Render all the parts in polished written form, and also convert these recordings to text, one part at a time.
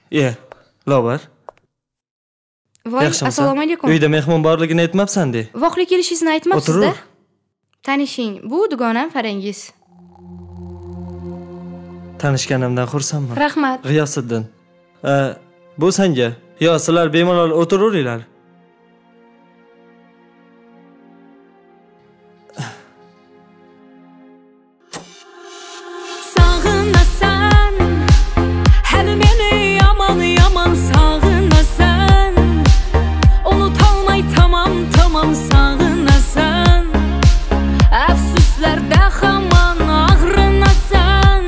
Lobar. Voy, assalomu alaykum. Uyda mehmon borligini aytmabsan-de. Voqli kelishingizni aytmabsiz-da. Tanishing, bu dugonam Farangiz. Tanishganimdan xursandman. Rahmat. G'iyosiddin. Bu senga. Yo, sizlar bemalol o'tiraveringlar. Sağınasan, hali meni yaman yaman sağınasan. Unutalmay tamam sağınasan. Afsuslarda hamon ağrınasan.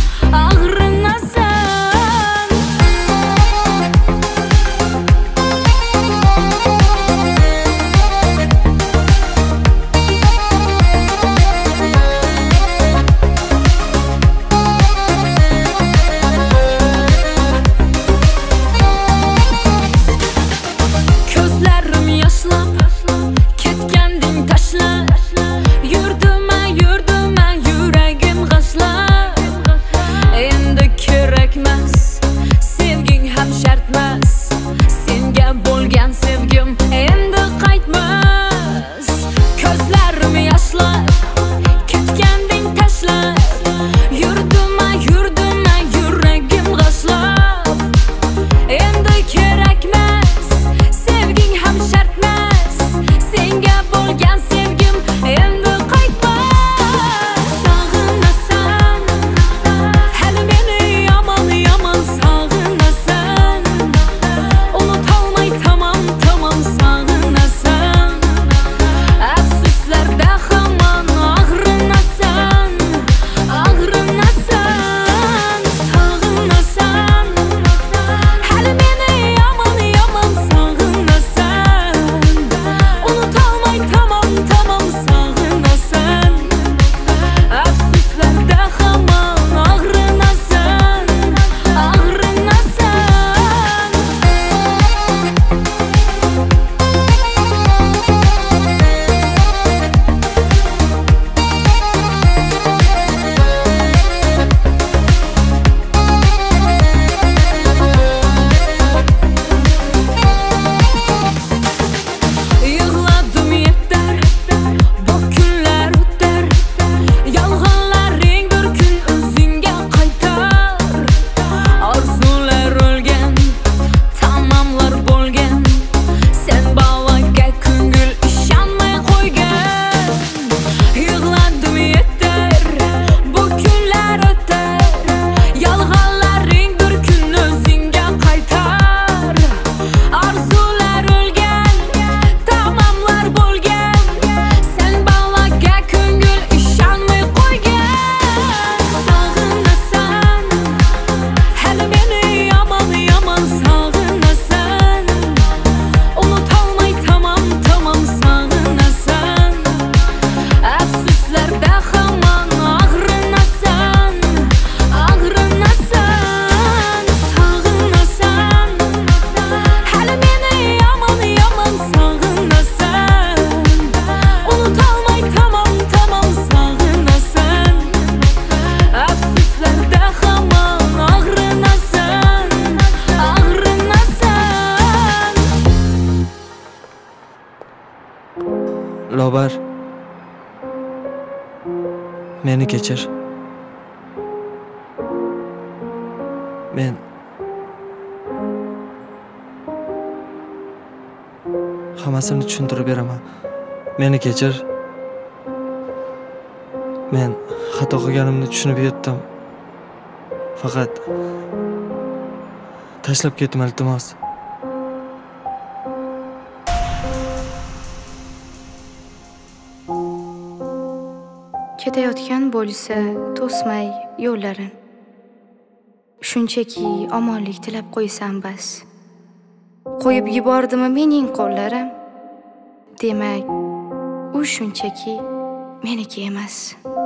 Lobar, meni kechir. Men hammasini tushuntirib beraman. Meni kechir. Men xato qilganimni tushunib yetdim. Faqat tashlab ketma, iltimos. Ketayotgan bo'lsa, to'smay yo'llarin. Shunchaki omonlik tilab qo'ysam bas. Qo'yib yubordimi mening qo'llarim? Demak, u shunchaki meniki emas.